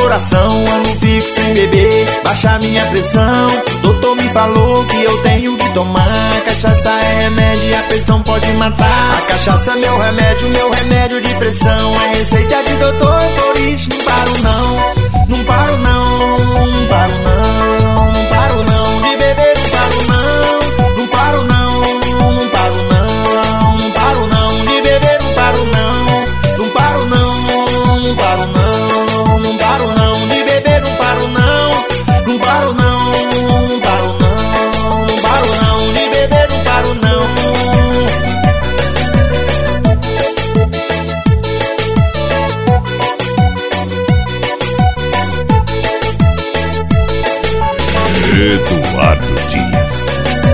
coração, ano fico sem beber, baixa minha pressão. Doutor me falou que eu tenho que tomar. Cachaça é remédio e a pressão pode matar. A cachaça é meu remédio de pressão. É receita de doutor, por isso não paro não. Não paro não, não paro não, não paro não. De beber não paro não, não paro não, não paro não, não paro não. De beber não paro não, não paro não, não paro não, não paro não. De beber não paro não, não paro não, não paro não, não paro não. De beber não paro não. Eduardo Dias.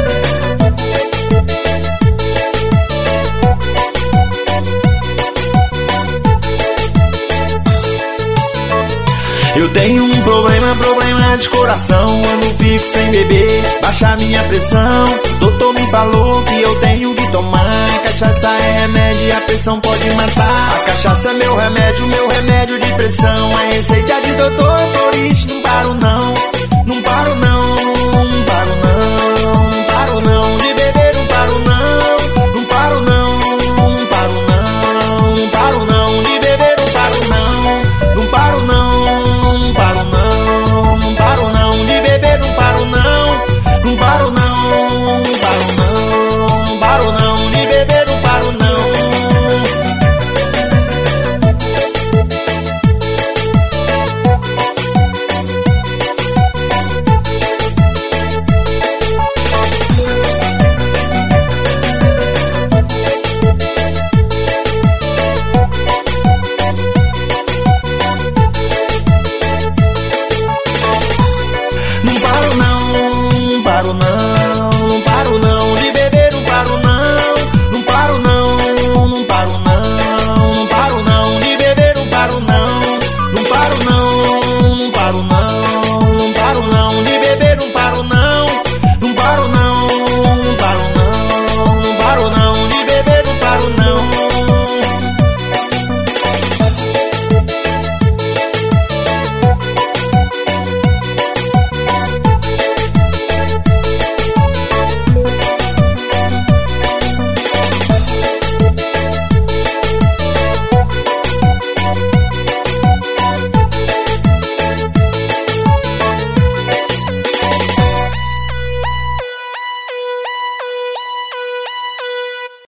Eu tenho um problema de coração, ando fico sem beber, baixa minha pressão. Doutor me falou que eu tenho que tomar. Cachaça é remédio e a pressão pode matar. A cachaça é meu remédio de pressão. É receita de doutor, por isso não paro não. Não paro não, não paro não, não paro não. De beber não paro não, não paro não, não paro não, não paro não. De beber não paro não, não paro não, não paro não, não paro não. De beber não paro não, não paro não, não paro não, não paro não. De beber não paro não. Não paro não, não paro não.